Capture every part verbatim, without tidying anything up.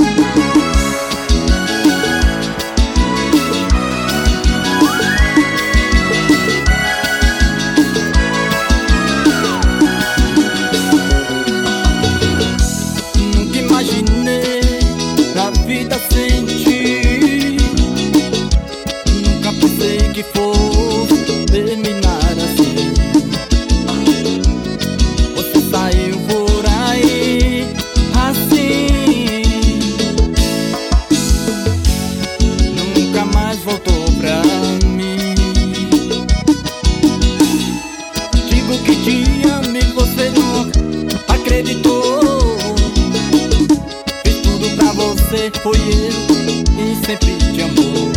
Que fosse terminar assim. Você saiu por aí assim, nunca mais voltou pra mim. Digo que te amo e você nunca acreditou. Fiz tudo pra você, foi eu e sempre te amou.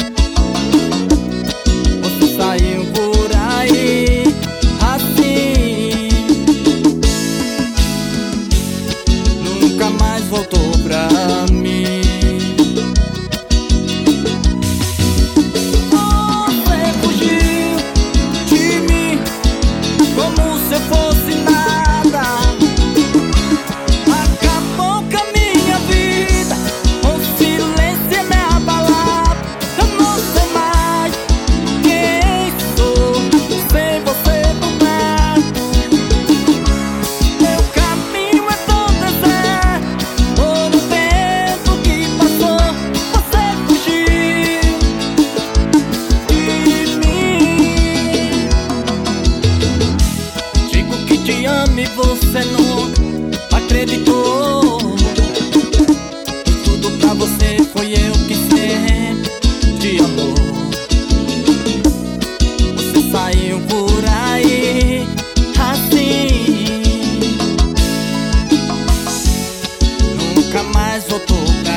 Saiu por aí assim, nunca mais voltou pra mim. Você fugiu de mim como se eu fosse nada. Acabou com a minha vida, o silêncio me abalava. Eu não sei mais quem sem você do lado. Meu caminho é tão deserto por um tempo que passou. Você fugiu de mim. Digo que te amo e você nunca acreditou. Tudo pra você, foi eu que sempre te amou. Saiu por aí assim, nunca mais voltou pra